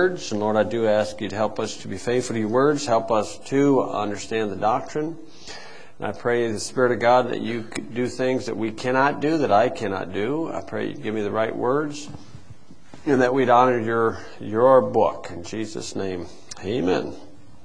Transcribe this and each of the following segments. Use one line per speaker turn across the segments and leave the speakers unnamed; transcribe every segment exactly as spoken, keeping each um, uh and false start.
words. And Lord, I do ask you to help us to be faithful to your words. Help us to understand the doctrine. And I pray, the Spirit of God, that you could do things that we cannot do, that I cannot do. I pray you give me the right words, and that we'd honor your, your book. In Jesus' name, amen.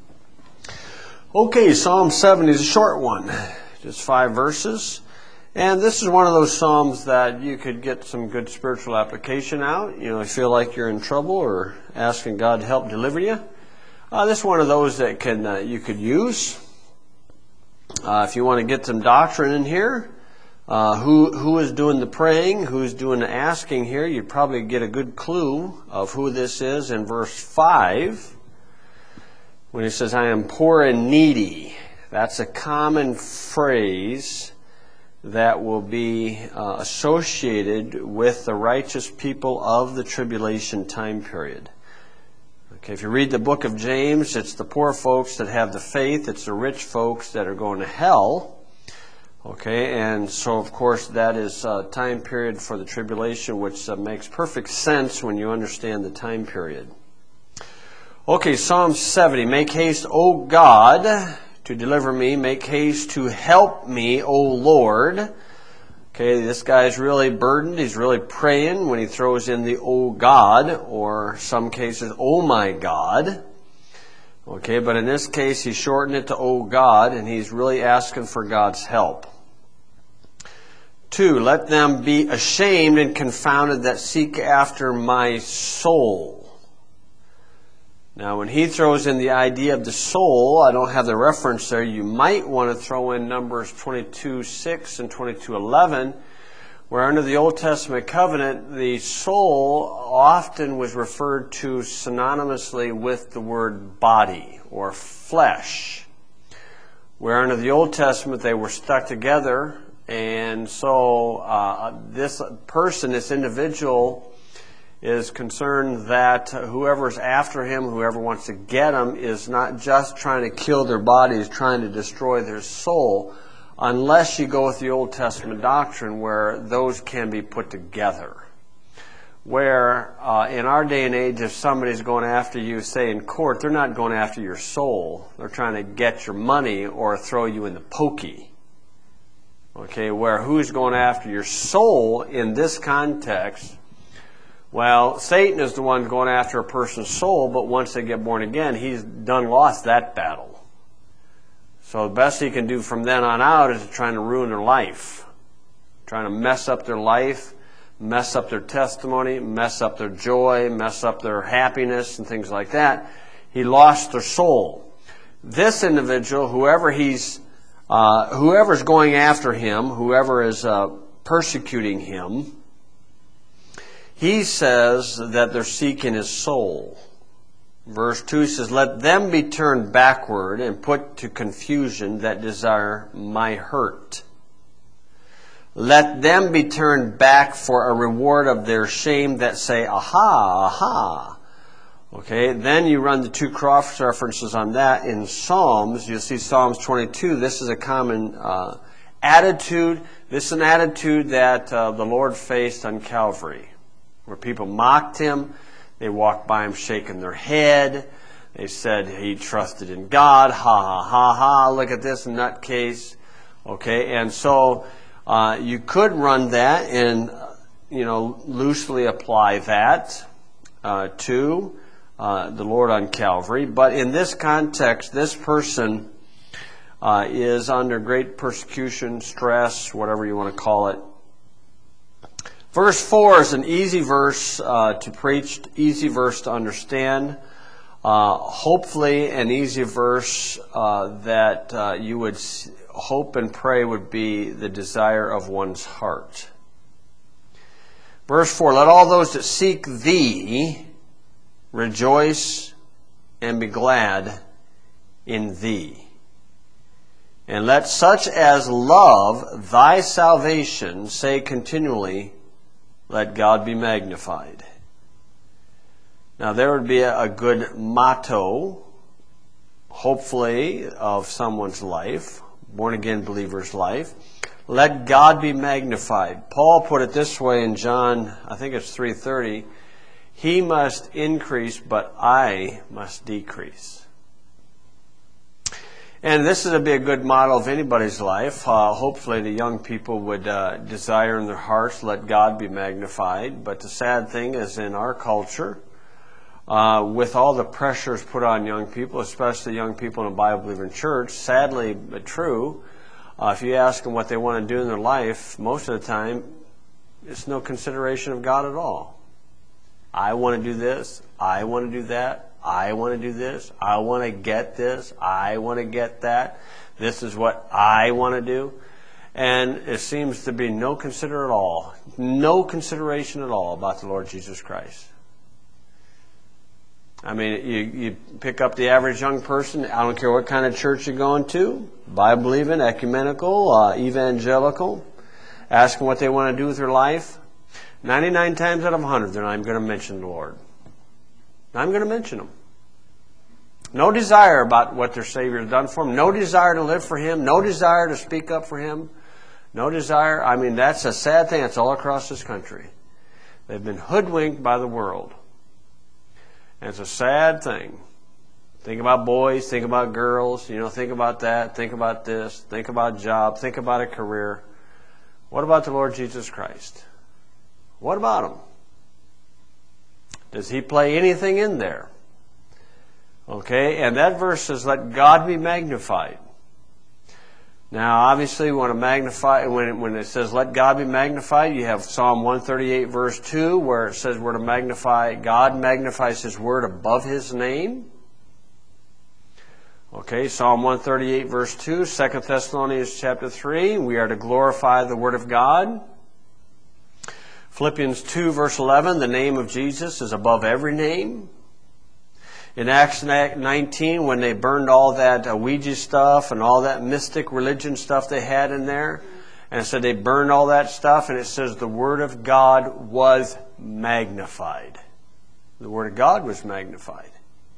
Okay, Psalm seventy is a short one. Just five verses. And this is one of those Psalms that you could get some good spiritual application out. You know, you feel like you're in trouble or asking God to help deliver you. Uh, this is one of those that can uh, you could use. Uh, if you want to get some doctrine in here, uh, who who is doing the praying, who's doing the asking here, you'd probably get a good clue of who this is in verse five. When he says, I am poor and needy. That's a common phrase that will be uh, associated with the righteous people of the tribulation time period. Okay, if you read the book of James, it's the poor folks that have the faith. It's the rich folks that are going to hell. Okay, and so of course that is a time period for the tribulation, which uh, makes perfect sense when you understand the time period. Okay, Psalm seventy. Make haste, O God, to deliver me. Make haste to help me, O Lord. Okay, this guy's really burdened. He's really praying when he throws in the O God, or some cases, Oh my God. Okay, but in this case, he shortened it to O God, and he's really asking for God's help. Two, let them be ashamed and confounded that seek after my soul. Now, when he throws in the idea of the soul, I don't have the reference there. You might want to throw in Numbers twenty-two six and twenty-two eleven, where under the Old Testament covenant, the soul often was referred to synonymously with the word body or flesh. Where under the Old Testament, they were stuck together. And so uh, this person, this individual, is concerned that whoever's after him, whoever wants to get him, is not just trying to kill their body, is trying to destroy their soul, unless you go with the Old Testament doctrine where those can be put together. Where uh, in our day and age, if somebody's going after you, say in court, they're not going after your soul. They're trying to get your money or throw you in the pokey. Okay, where who's going after your soul in this context? Well, Satan is the one going after a person's soul, but once they get born again, he's done lost that battle. So the best he can do from then on out is trying to ruin their life, trying to mess up their life, mess up their testimony, mess up their joy, mess up their happiness and things like that. He lost their soul. This individual, whoever he's, uh, whoever's going after him, whoever is uh, persecuting him, he says that they're seeking his soul. Verse two says, let them be turned backward and put to confusion that desire my hurt. Let them be turned back for a reward of their shame that say, aha, aha. Okay, then you run the two cross references on that in Psalms. You'll see Psalms twenty-two. This is a common uh, attitude. This is an attitude that uh, the Lord faced on Calvary, where people mocked him. They walked by him shaking their head. They said he trusted in God. Ha, ha, ha, ha. Look at this nutcase. Okay, and so uh, you could run that and, you know, loosely apply that uh, to uh, the Lord on Calvary. But in this context, this person uh, is under great persecution, stress, whatever you want to call it. Verse four is an easy verse uh, to preach, easy verse to understand. Uh, hopefully an easy verse uh, that uh, you would hope and pray would be the desire of one's heart. Verse four, let all those that seek thee rejoice and be glad in thee. And let such as love thy salvation say continually, let God be magnified. Now there would be a, a good motto, hopefully, of someone's life, born-again believer's life. Let God be magnified. Paul put it this way in John, I think it's three thirty. He must increase, but I must decrease. And this would be a good model of anybody's life. Uh, hopefully the young people would uh, desire in their hearts, let God be magnified. But the sad thing is in our culture, uh, with all the pressures put on young people, especially young people in a Bible-believing church, sadly but true, uh, if you ask them what they want to do in their life, most of the time, it's no consideration of God at all. I want to do this. I want to do that. I want to do this. I want to get this. I want to get that. This is what I want to do. And it seems to be no consider at all, no consideration at all about the Lord Jesus Christ. I mean, you, you pick up the average young person, I don't care what kind of church you're going to, Bible-believing, ecumenical, uh, evangelical, ask them what they want to do with their life. ninety-nine times out of one hundred, they're not even going to mention the Lord. I'm going to mention them. No desire about what their Savior has done for them. No desire to live for Him. No desire to speak up for Him. No desire. I mean, that's a sad thing. It's all across this country. They've been hoodwinked by the world. And it's a sad thing. Think about boys. Think about girls. You know, think about that. Think about this. Think about job. Think about a career. What about the Lord Jesus Christ? What about Him? Does He play anything in there? Okay, and that verse says, let God be magnified. Now, obviously, we want to magnify, when it, when it says, let God be magnified, you have Psalm one thirty-eight, verse two, where it says we're to magnify, God magnifies His word above His name. Okay, Psalm one thirty-eight, verse two, Second Thessalonians chapter three, we are to glorify the word of God. Philippians two, verse eleven, the name of Jesus is above every name. In Acts nineteen, when they burned all that Ouija stuff and all that mystic religion stuff they had in there, and it said they burned all that stuff, and it says the Word of God was magnified. The Word of God was magnified.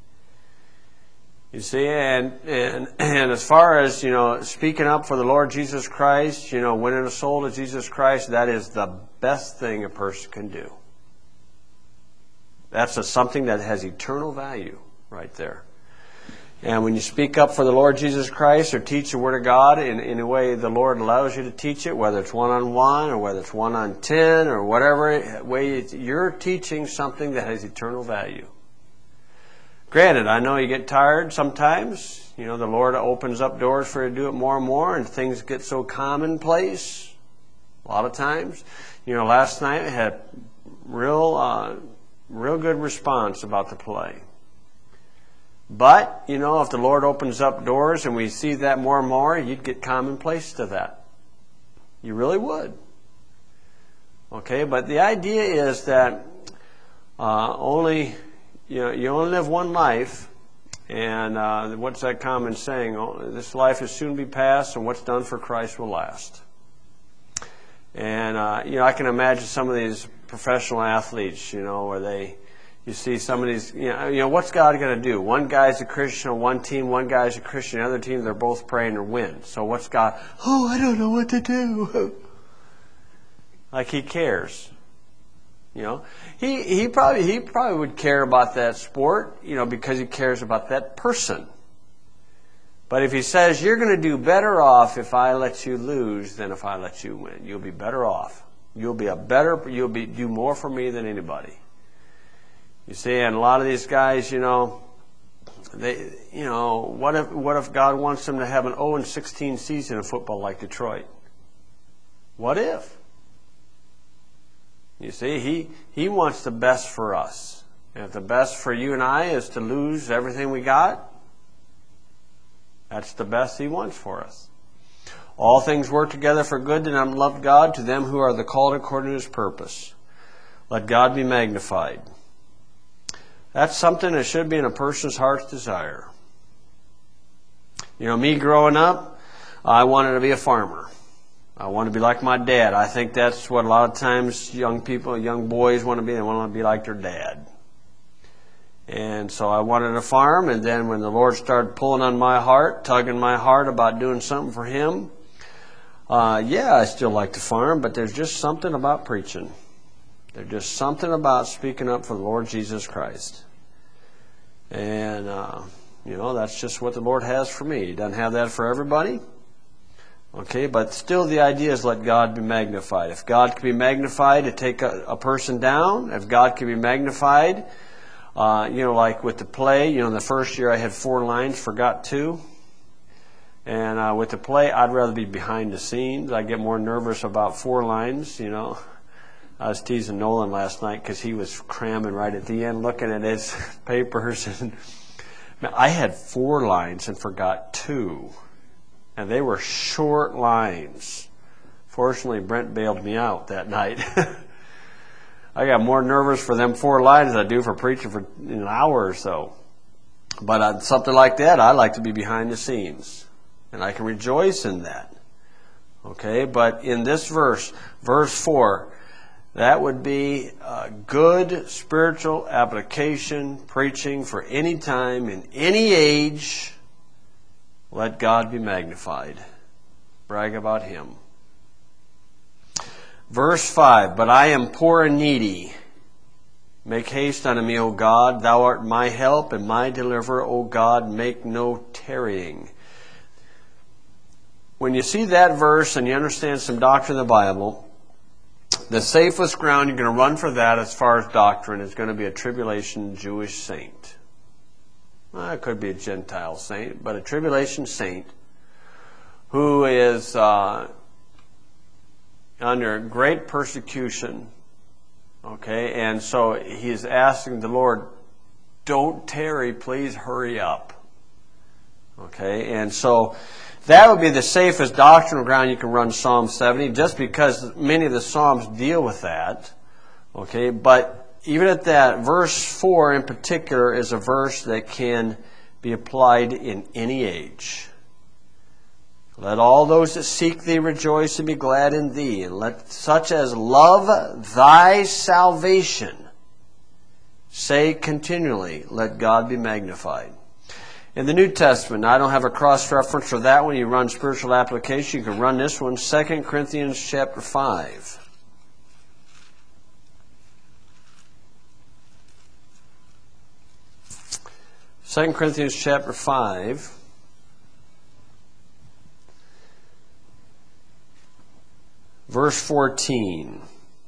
You see, and, and and as far as, you know, speaking up for the Lord Jesus Christ, you know, winning a soul to Jesus Christ, that is the best thing a person can do. That's a, something that has eternal value right there. And when you speak up for the Lord Jesus Christ or teach the Word of God in, in a way the Lord allows you to teach it, whether it's one-on-one or whether it's one-on-ten or whatever way, you're teaching something that has eternal value. Granted, I know you get tired sometimes. You know, the Lord opens up doors for you to do it more and more, and things get so commonplace a lot of times. You know, last night I had real, uh, real good response about the play. But, you know, if the Lord opens up doors and we see that more and more, you'd get commonplace to that. You really would. Okay, but the idea is that uh, only... You know, you only live one life, and uh, what's that common saying? Oh, this life is soon to be past, and what's done for Christ will last. And, uh, you know, I can imagine some of these professional athletes, you know, where they, you see some of these, you know, you know what's God going to do? One guy's a Christian on one team, one guy's a Christian on the other team, they're both praying to win. So what's God? Oh, I don't know what to do. Like He cares. You know, he, he probably he probably would care about that sport, you know, because he cares about that person. But if He says, you're going to do better off if I let you lose than if I let you win. You'll be better off. You'll be a better, you'll be do more for me than anybody. You see, and a lot of these guys, you know, they, you know, what if what if God wants them to have an oh and sixteen season in football like Detroit? What if? You see, he, he wants the best for us. And if the best for you and I is to lose everything we got, that's the best He wants for us. All things work together for good to them that love God, to them who are the called according to His purpose. Let God be magnified. That's something that should be in a person's heart's desire. You know, me growing up, I wanted to be a farmer. I want to be like my dad. I think that's what a lot of times young people, young boys want to be. They want to be like their dad. And so I wanted to farm, and then when the Lord started pulling on my heart, tugging my heart about doing something for Him, uh, yeah, I still like to farm, but there's just something about preaching. There's just something about speaking up for the Lord Jesus Christ. And, uh, you know, that's just what the Lord has for me. He doesn't have that for everybody. Okay, but still the idea is let God be magnified. If God can be magnified to take a, a person down, if God can be magnified, uh, you know, like with the play, you know, the first year I had four lines, forgot two. And uh, with the play, I'd rather be behind the scenes. I get more nervous about four lines, you know. I was teasing Nolan last night because he was cramming right at the end, looking at his papers. And man, I had four lines and forgot two. And they were short lines. Fortunately, Brent bailed me out that night. I got more nervous for them four lines than I do for preaching for an hour or so. But on something like that, I like to be behind the scenes. And I can rejoice in that. Okay, but in this verse, verse four, that would be a good spiritual application, preaching for any time, in any age. Let God be magnified. Brag about Him. Verse five, but I am poor and needy. Make haste unto me, O God. Thou art my help and my deliverer, O God. Make no tarrying. When you see that verse and you understand some doctrine of the Bible, the safest ground you're going to run for that as far as doctrine is going to be a tribulation Jewish saint. Well, it could be a Gentile saint, but a tribulation saint who is uh, under great persecution. Okay, and so he's asking the Lord, don't tarry, please hurry up. Okay, and so that would be the safest doctrinal ground you can run Psalm seventy, just because many of the Psalms deal with that. Okay, but even at that, verse four in particular is a verse that can be applied in any age. Let all those that seek thee rejoice and be glad in thee, and let such as love thy salvation say continually, let God be magnified. In the New Testament, I don't have a cross-reference for that one. You run spiritual application. You can run this one, Second Corinthians chapter five. Second Corinthians chapter five. Verse fourteen.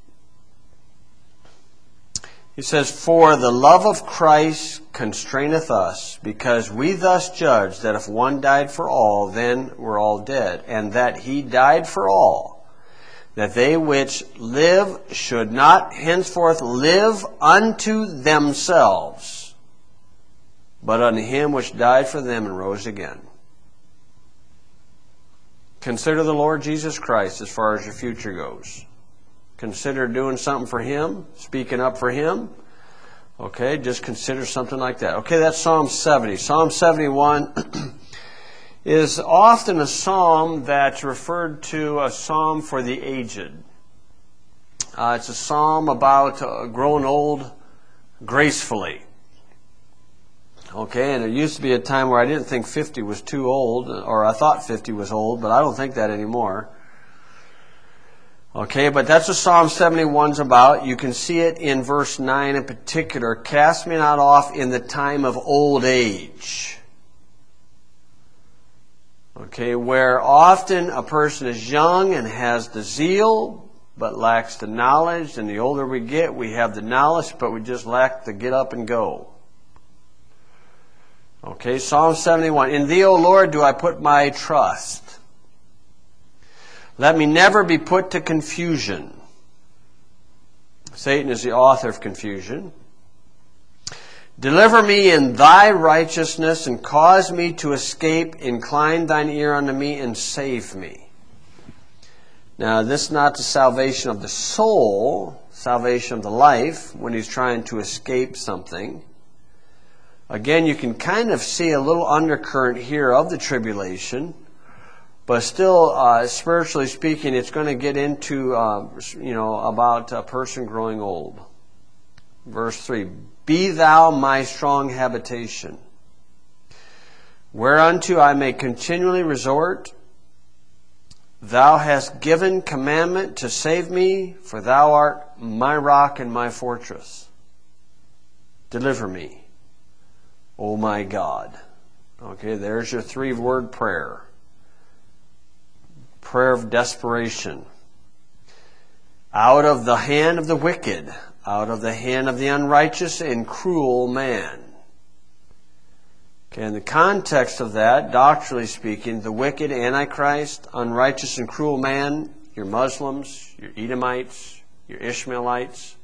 He says, for the love of Christ constraineth us, because we thus judge that if one died for all, then we're all dead, and that he died for all, that they which live should not henceforth live unto themselves, but unto him which died for them and rose again. Consider the Lord Jesus Christ as far as your future goes. Consider doing something for Him, speaking up for Him. Okay, just consider something like that. Okay, that's Psalm seventy. Psalm seventy-one is often a psalm that's referred to a psalm for the aged. Uh, it's a psalm about uh, growing old gracefully. Okay, and there used to be a time where I didn't think fifty was too old, or I thought fifty was old, but I don't think that anymore. Okay, but that's what Psalm seventy-one is about. You can see it in verse nine in particular. Cast me not off in the time of old age. Okay, where often a person is young and has the zeal, but lacks the knowledge. And the older we get, we have the knowledge, but we just lack the get up and go. Okay, Psalm seventy-one. In thee, O Lord, do I put my trust. Let me never be put to confusion. Satan is the author of confusion. Deliver me in thy righteousness and cause me to escape. Incline thine ear unto me and save me. Now, this is not the salvation of the soul, salvation of the life, when he's trying to escape something. Again, you can kind of see a little undercurrent here of the tribulation. But still, uh, spiritually speaking, it's going to get into, uh, you know, about a person growing old. Verse three, be thou my strong habitation, whereunto I may continually resort. Thou hast given commandment to save me, for thou art my rock and my fortress. Deliver me, O my God. Okay, there's your three-word prayer. Prayer of desperation. Out of the hand of the wicked, out of the hand of the unrighteous and cruel man. Okay, in the context of that, doctrinally speaking, the wicked, Antichrist, unrighteous and cruel man, your Muslims, your Edomites, your Ishmaelites.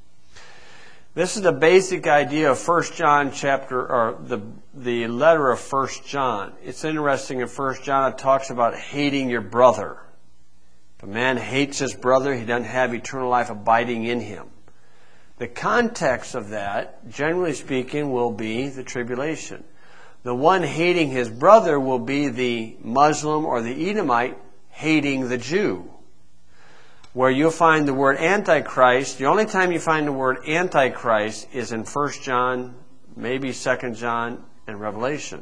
This is the basic idea of First John chapter, or the the letter of First John. It's interesting in First John it talks about hating your brother. If a man hates his brother, he doesn't have eternal life abiding in him. The context of that, generally speaking, will be the tribulation. The one hating his brother will be the Muslim or the Edomite hating the Jew. Where you'll find the word Antichrist, the only time you find the word Antichrist is in First John, maybe Second John, and Revelation.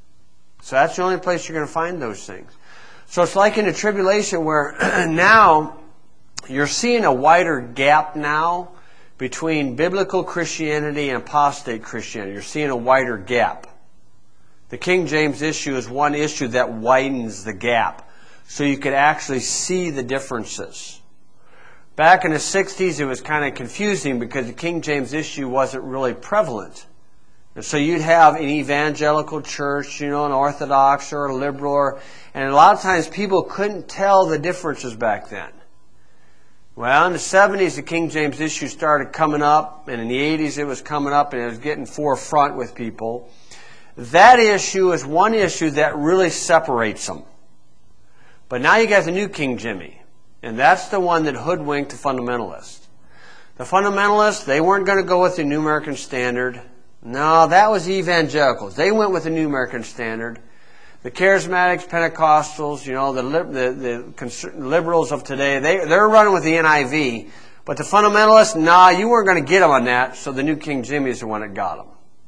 So that's the only place you're going to find those things. So it's like in the tribulation where now you're seeing a wider gap now between biblical Christianity and apostate Christianity. You're seeing a wider gap. The King James issue is one issue that widens the gap, so you could actually see the differences. Back in the sixties, it was kind of confusing because the King James issue wasn't really prevalent. And so you'd have an evangelical church, you know, an Orthodox or a liberal, or, and a lot of times people couldn't tell the differences back then. Well, in the seventies, the King James issue started coming up, and in the eighties it was coming up, and it was getting forefront with people. That issue is one issue that really separates them. But now you got the new King Jimmy, and that's the one that hoodwinked the fundamentalists. The fundamentalists, they weren't going to go with the New American Standard. No, that was evangelicals. They went with the New American Standard. The charismatics, Pentecostals, you know, the, the, the liberals of today, they, they're running with the N I V. But the fundamentalists, nah, you weren't going to get them on that, so the new King Jimmy is the one that got them.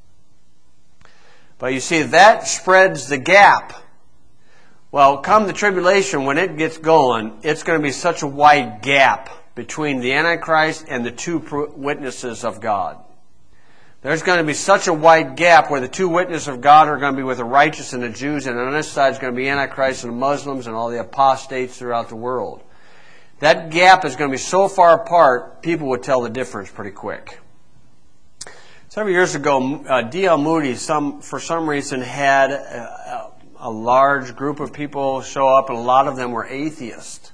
But you see, that spreads the gap. Well, come the tribulation, when it gets going, it's going to be such a wide gap between the Antichrist and the two witnesses of God. There's going to be such a wide gap where the two witnesses of God are going to be with the righteous and the Jews, and on this side is going to be Antichrist and the Muslims and all the apostates throughout the world. That gap is going to be so far apart, people would tell the difference pretty quick. Several years ago, uh, D L Moody, some, for some reason, had a, a large group of people show up, and a lot of them were atheists.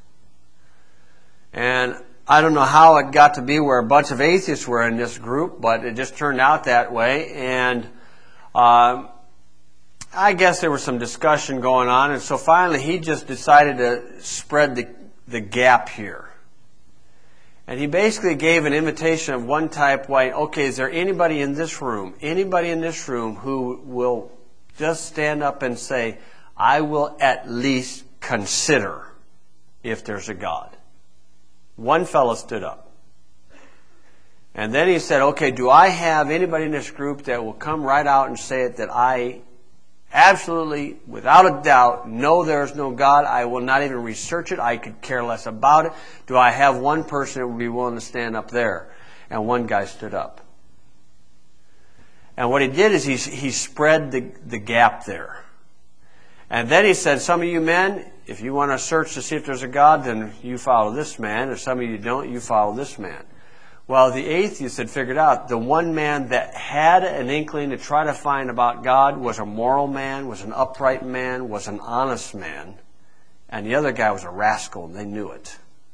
And I don't know how it got to be where a bunch of atheists were in this group, but it just turned out that way. And uh, I guess there was some discussion going on, and so finally he just decided to spread the, the gap here. And he basically gave an invitation of one type, why, okay, is there anybody in this room, anybody in this room who will just stand up and say, I will at least consider if there's a God? One fellow stood up. And then he said, okay, do I have anybody in this group that will come right out and say it, that I absolutely, without a doubt, know there is no God. I will not even research it. I could care less about it. Do I have one person that would be willing to stand up there? And one guy stood up. And what he did is he, he spread the, the gap there. And then he said, some of you men, if you want to search to see if there's a God, then you follow this man. If some of you don't, you follow this man. Well, the atheists had figured out the one man that had an inkling to try to find about God was a moral man, was an upright man, was an honest man. And the other guy was a rascal, and they knew it.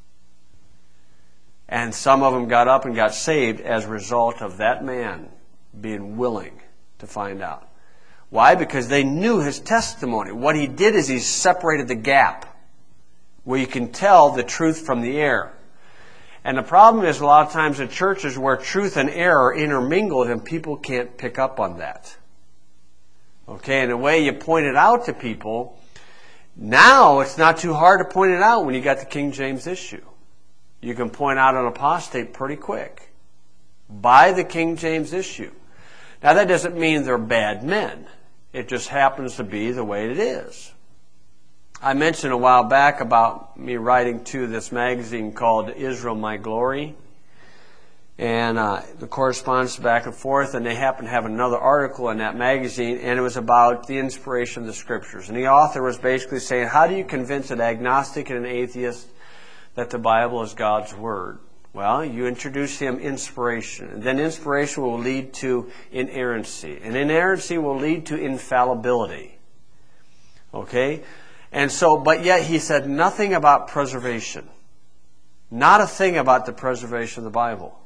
And some of them got up and got saved as a result of that man being willing to find out. Why? Because they knew his testimony. What he did is he separated the gap where you can tell the truth from the error. And the problem is a lot of times in churches where truth and error are intermingled and people can't pick up on that. Okay, and the way you point it out to people, now it's not too hard to point it out when you got the King James issue. You can point out an apostate pretty quick by the King James issue. Now that doesn't mean they're bad men. It just happens to be the way it is. I mentioned a while back about me writing to this magazine called Israel My Glory. And uh, the correspondence back and forth, and they happened to have another article in that magazine, and it was about the inspiration of the Scriptures. And the author was basically saying, how do you convince an agnostic and an atheist that the Bible is God's Word? Well, you introduce him inspiration. And then inspiration will lead to inerrancy. And inerrancy will lead to infallibility. Okay? And so, but yet he said nothing about preservation. Not a thing about the preservation of the Bible.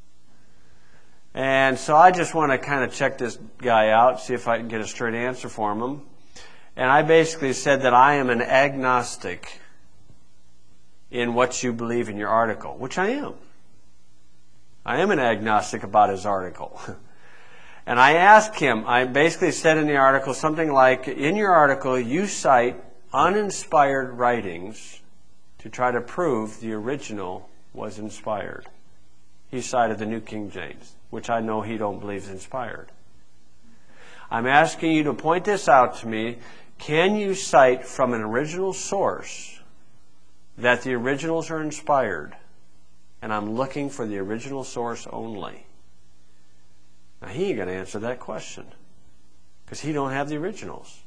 And so I just want to kind of check this guy out, see if I can get a straight answer from him. And I basically said that I am an agnostic in what you believe in your article, which I am. I am an agnostic about his article. And I asked him, I basically said in the article something like, in your article you cite uninspired writings to try to prove the original was inspired. He cited the New King James, which I know he don't believe is inspired. I'm asking you to point this out to me. Can you cite from an original source that the originals are inspired? And I'm looking for the original source only. Now he ain't going to answer that question because he don't have the originals.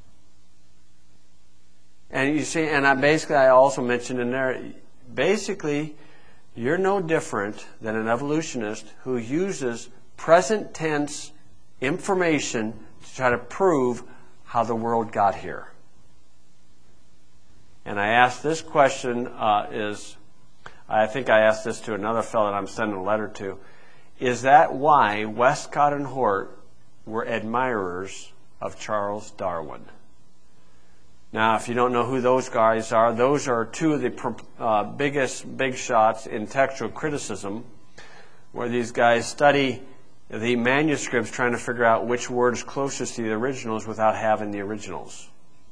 And you see, and I basically I also mentioned in there, basically, you're no different than an evolutionist who uses present tense information to try to prove how the world got here. And I asked this question uh, is, I think I asked this to another fellow that I'm sending a letter to. Is that why Westcott and Hort were admirers of Charles Darwin? Now, if you don't know who those guys are, those are two of the uh, biggest big shots in textual criticism, where these guys study the manuscripts trying to figure out which word is closest to the originals without having the originals.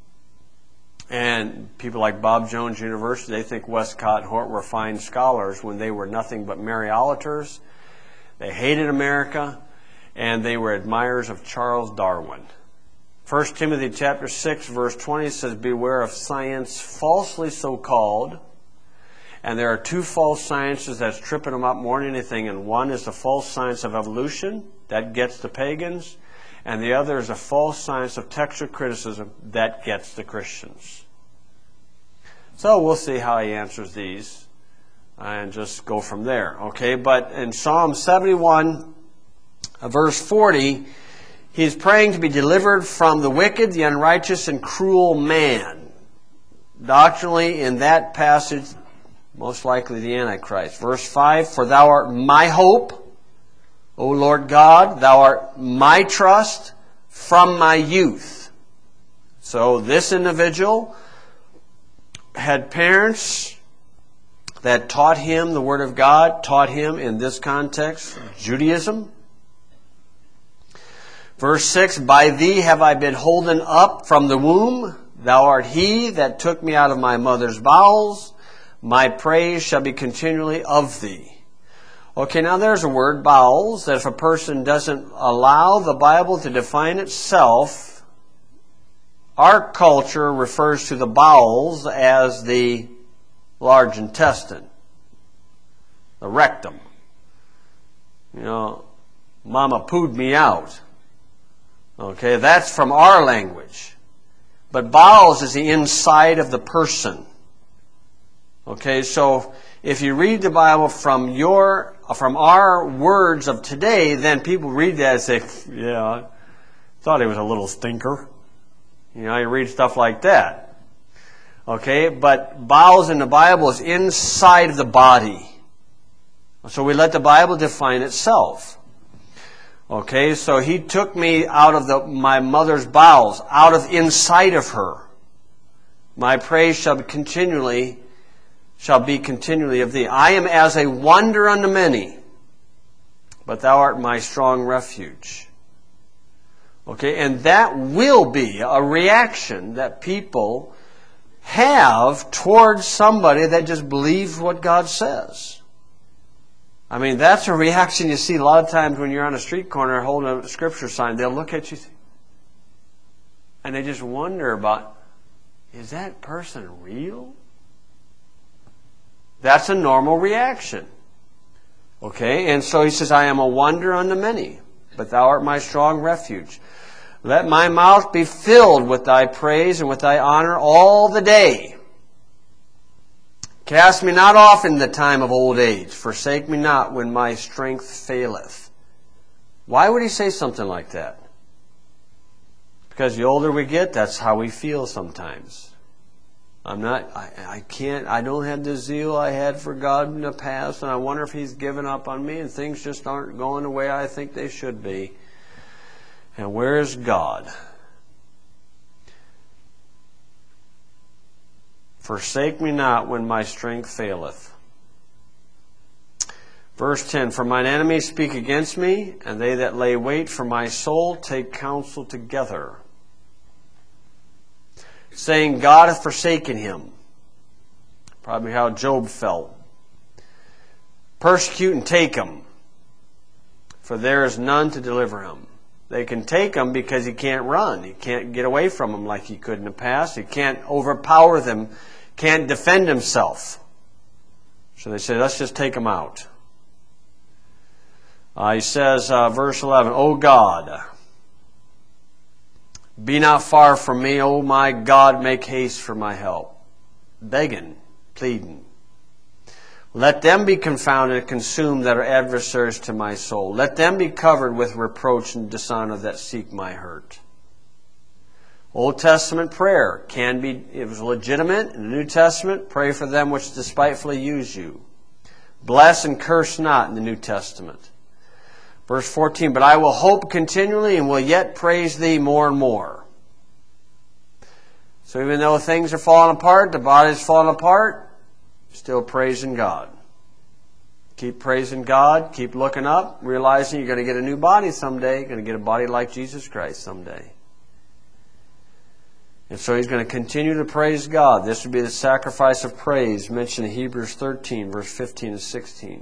And people like Bob Jones University, they think Westcott and Hort were fine scholars when they were nothing but Mariolators. They hated America, and they were admirers of Charles Darwin. First Timothy chapter six, verse twenty says, beware of science falsely so called. And there are two false sciences that's tripping them up more than anything. And one is the false science of evolution. That gets the pagans. And the other is a false science of textual criticism. That gets the Christians. So we'll see how he answers these. And just go from there. Okay, but in Psalm seventy-one, verse forty, he's praying to be delivered from the wicked, the unrighteous, and cruel man. Doctrinally, in that passage, most likely the Antichrist. Verse five, for thou art my hope, O Lord God, thou art my trust from my youth. So this individual had parents that taught him the Word of God, taught him in this context, Judaism. Verse six, by thee have I been holden up from the womb. Thou art he that took me out of my mother's bowels. My praise shall be continually of thee. Okay, now there's a word, bowels, that if a person doesn't allow the Bible to define itself, our culture refers to the bowels as the large intestine, the rectum. You know, mama pooed me out. Okay, that's from our language. But bowels is the inside of the person. Okay, so if you read the Bible from your from our words of today, then people read that and say, yeah, I thought he was a little stinker. You know, you read stuff like that. Okay, but bowels in the Bible is inside of the body. So we let the Bible define itself. Okay, so he took me out of the, my mother's bowels, out of inside of her. My praise shall be continually, shall be continually of thee. I am as a wonder unto many, but thou art my strong refuge. Okay, and that will be a reaction that people have towards somebody that just believes what God says. I mean, that's a reaction you see a lot of times when you're on a street corner holding a scripture sign. They'll look at you and they just wonder about, is that person real? That's a normal reaction. Okay, and so he says, I am a wonder unto many, but thou art my strong refuge. Let my mouth be filled with thy praise and with thy honor all the day. Cast me not off in the time of old age. Forsake me not when my strength faileth. Why would he say something like that? Because the older we get, that's how we feel sometimes. I'm not, I, I can't, I don't have the zeal I had for God in the past, and I wonder if He's given up on me and things just aren't going the way I think they should be. And where is God? Forsake me not when my strength faileth. Verse ten, for mine enemies speak against me, and they that lay wait for my soul take counsel together, saying, God hath forsaken him. Probably how Job felt. Persecute and take him, for there is none to deliver him. They can take him because he can't run. He can't get away from them like he could in the past. He can't overpower them, can't defend himself. So they say, let's just take him out. Uh, he says, uh, verse eleven, O God, be not far from me, O my God, make haste for my help. Begging, pleading. Let them be confounded and consumed that are adversaries to my soul. Let them be covered with reproach and dishonor that seek my hurt. Old Testament prayer can be, it was legitimate. In the New Testament, pray for them which despitefully use you. Bless and curse not in the New Testament. Verse fourteen, but I will hope continually and will yet praise thee more and more. So even though things are falling apart, the body's falling apart, still praising God. Keep praising God. Keep looking up, realizing you're going to get a new body someday. You're going to get a body like Jesus Christ someday. And so he's going to continue to praise God. This would be the sacrifice of praise mentioned in Hebrews thirteen, verse fifteen and sixteen.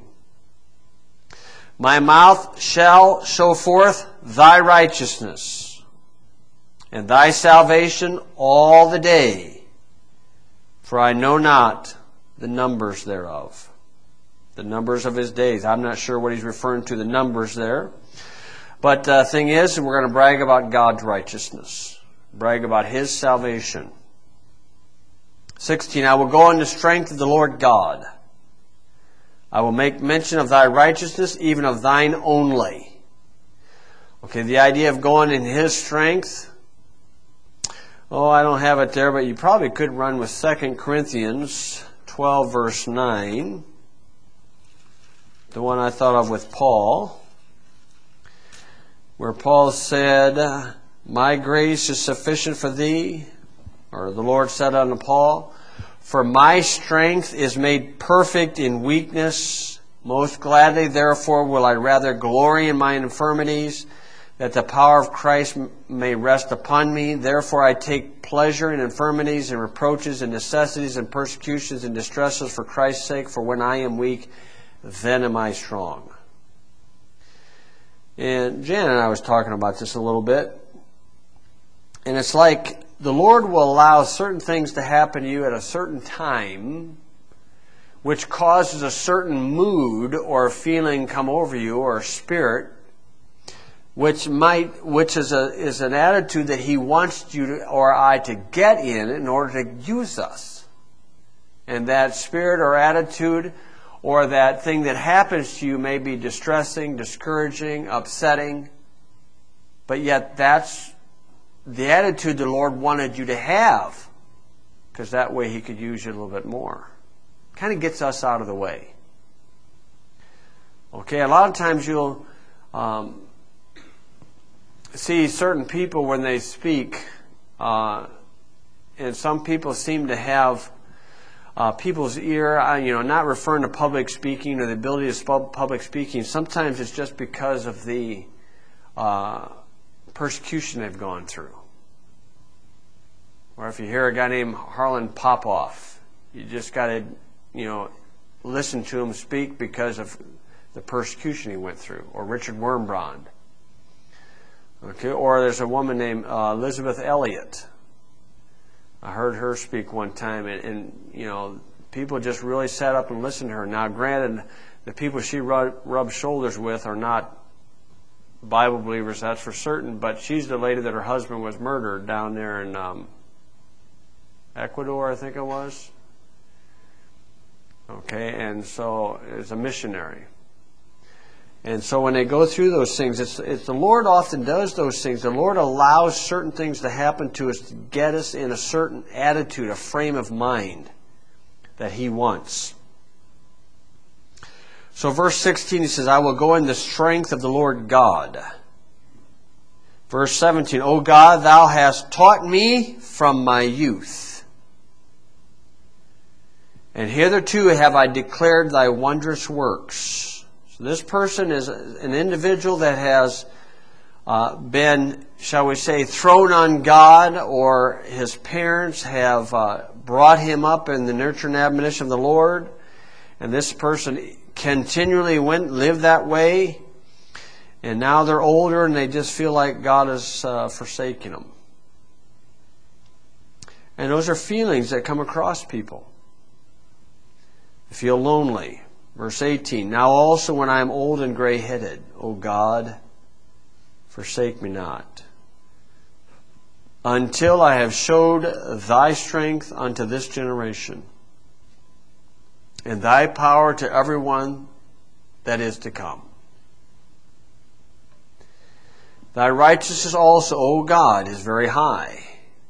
My mouth shall show forth thy righteousness and thy salvation all the day, for I know not the numbers thereof. The numbers of his days. I'm not sure what he's referring to, the numbers there. But the thing is, we're going to brag about God's righteousness. Brag about His salvation. sixteen, I will go in the strength of the Lord God. I will make mention of thy righteousness, even of thine only. Okay, the idea of going in His strength. Oh, I don't have it there, but you probably could run with Second Corinthians twelve, verse nine. The one I thought of with Paul. Where Paul said, my grace is sufficient for thee. Or the Lord said unto Paul, for my strength is made perfect in weakness. Most gladly, therefore, will I rather glory in my infirmities, that the power of Christ may rest upon me. Therefore I take pleasure in infirmities and reproaches and necessities and persecutions and distresses for Christ's sake. For when I am weak, then am I strong. And Jan and I was talking about this a little bit. And it's like the Lord will allow certain things to happen to you at a certain time, which causes a certain mood or feeling come over you, or a spirit, which might, which is a is an attitude that He wants you to, or I to get in in order to use us. And that spirit or attitude or that thing that happens to you may be distressing, discouraging, upsetting, but yet that's the attitude the Lord wanted you to have, because that way He could use you a little bit more. Kind of gets us out of the way. Okay, a lot of times you'll um, see certain people when they speak, uh, and some people seem to have uh, people's ear, uh, you know, not referring to public speaking or the ability to speak public speaking. Sometimes it's just because of the uh, persecution they've gone through. Or if you hear a guy named Harlan Popoff, you just got to, you know, listen to him speak because of the persecution he went through. Or Richard Wurmbrand. Okay, or there's a woman named uh, Elizabeth Elliot. I heard her speak one time, and, and you know, people just really sat up and listened to her. Now, granted, the people she rub, rubbed shoulders with are not Bible believers, that's for certain, but she's the lady that her husband was murdered down there in um, Ecuador, I think it was. Okay, and so it's a missionary. And so when they go through those things, it's, it's the Lord often does those things. The Lord allows certain things to happen to us to get us in a certain attitude, a frame of mind that He wants. So verse sixteen, he says, I will go in the strength of the Lord God. Verse seventeen, O God, Thou hast taught me from my youth. And hitherto have I declared Thy wondrous works. So this person is an individual that has uh, been, shall we say, thrown on God, or his parents have uh, brought him up in the nurture and admonition of the Lord. And this person continually went lived that way, and now they're older and they just feel like God has uh, forsaken them. And those are feelings that come across people. They feel lonely. Verse eighteen, now also when I am old and gray-headed, O God, forsake me not, until I have showed Thy strength unto this generation, and Thy power to everyone that is to come. Thy righteousness also, O God, is very high.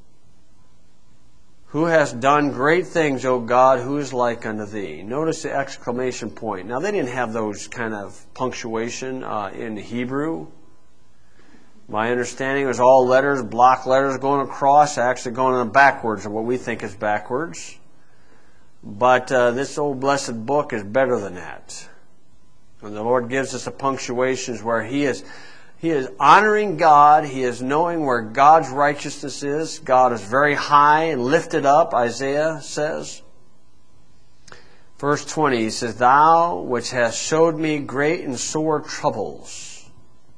Who has done great things, O God, who is like unto Thee? Notice the exclamation point. Now, they didn't have those kind of punctuation uh, in Hebrew. My understanding was all letters, block letters going across, actually going backwards, or what we think is backwards. But uh, this old blessed book is better than that. And the Lord gives us the punctuations where He is He is honoring God. He is knowing where God's righteousness is. God is very high and lifted up, Isaiah says. Verse twenty, he says, Thou which hast showed me great and sore troubles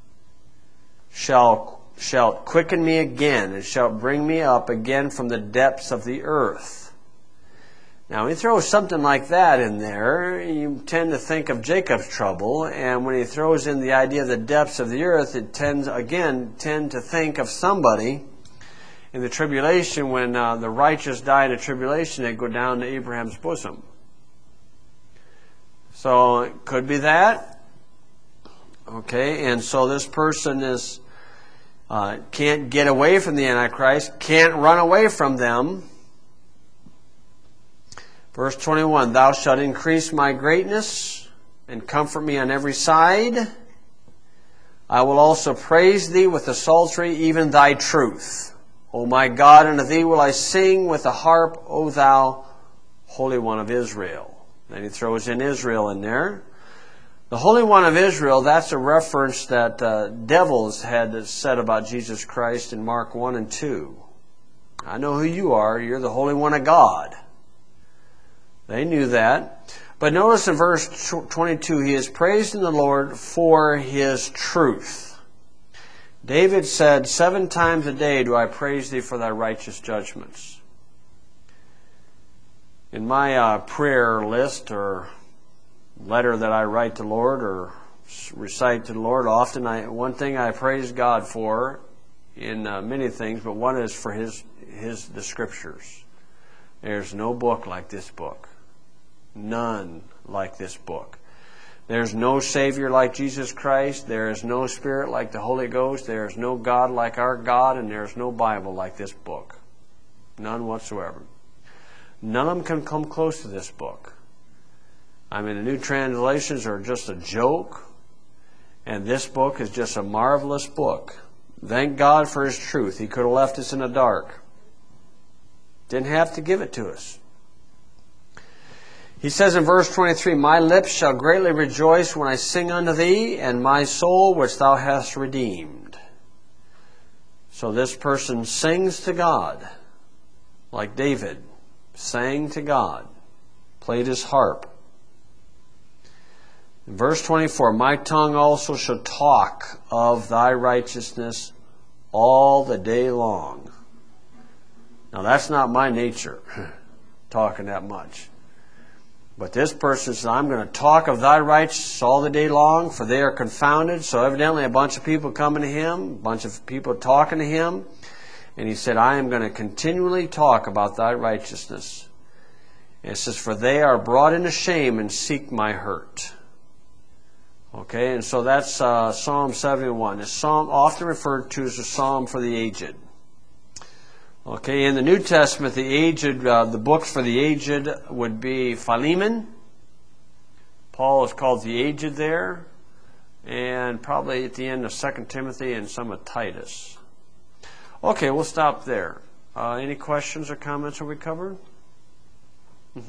shall, shalt quicken me again, and shalt bring me up again from the depths of the earth. Now, when you throw something like that in there, you tend to think of Jacob's trouble, and when he throws in the idea of the depths of the earth, it tends, again, tend to think of somebody in the tribulation. When uh, the righteous die in the tribulation, they go down to Abraham's bosom. So, it could be that. Okay, and so this person is uh, can't get away from the Antichrist, can't run away from them. Verse twenty-one, Thou shalt increase my greatness and comfort me on every side. I will also praise Thee with the psaltery, even Thy truth. O my God, unto Thee will I sing with the harp, O Thou Holy One of Israel. Then he throws in Israel in there. The Holy One of Israel, that's a reference that uh, devils had said about Jesus Christ in Mark one and two. I know who you are. You're the Holy One of God. They knew that. But notice in verse twenty-two, he is praised in the Lord for His truth. David said, Seven times a day do I praise Thee for Thy righteous judgments. In my uh, prayer list or letter that I write to the Lord or recite to the Lord, often I, one thing I praise God for in uh, many things, but one is for His, His the Scriptures. There's no book like this book. None like this book. There's no Savior like Jesus Christ. There is no Spirit like the Holy Ghost. There is no God like our God. And there is no Bible like this book. None whatsoever. None of them can come close to this book. I mean, the new translations are just a joke. And this book is just a marvelous book. Thank God for His truth. He could have left us in the dark. Didn't have to give it to us. He says in verse twenty-three, My lips shall greatly rejoice when I sing unto Thee, and my soul which Thou hast redeemed. So this person sings to God, like David sang to God, played his harp. In verse twenty-four, My tongue also shall talk of Thy righteousness all the day long. Now that's not my nature, talking that much. But this person says, I'm going to talk of thy righteousness all the day long, for they are confounded. So evidently a bunch of people coming to him, a bunch of people talking to him. And he said, I am going to continually talk about thy righteousness. And it says, for they are brought into shame and seek my hurt. Okay, and so that's uh, Psalm seventy-one. It's psalm often referred to as a psalm for the aged. Okay, in the New Testament, the aged, uh, the books for the aged would be Philemon. Paul is called the aged there. And probably at the end of Second Timothy and some of Titus. Okay, we'll stop there. Uh, any questions or comments are we covered?